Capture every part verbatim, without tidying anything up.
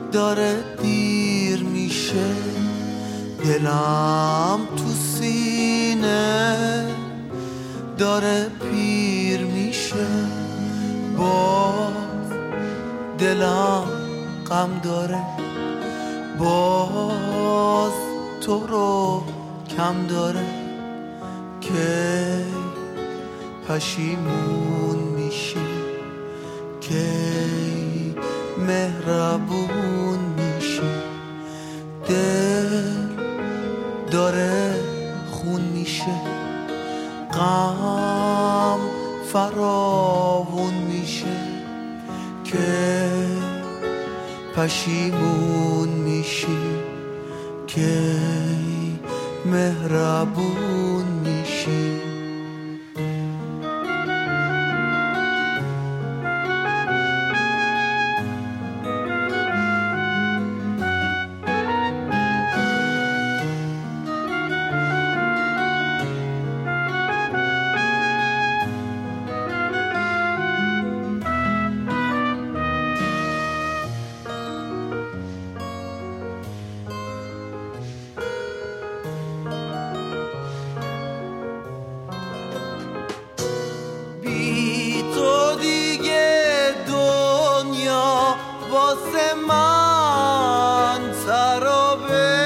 داره دیر میشه، دلم تو سینه داره پیر میشه، باز دلم غم داره، باز تو رو کم داره، که پشیمون میشی، که مهربون میشی، دل داره خون میشه، غم فراوون میشه، که پشیمون میشی، که مهربون میشی. واسه من سرابه،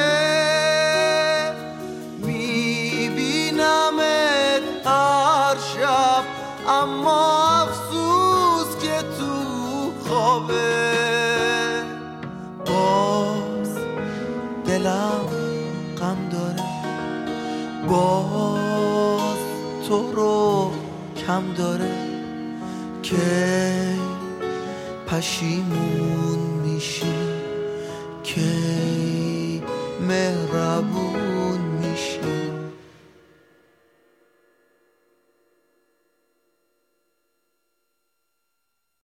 میبینمت هر شب، اما افسوس که تو خوابه، باز دلم غم داره، باز تو رو کم داره، که پشیمون میشی، که مهربون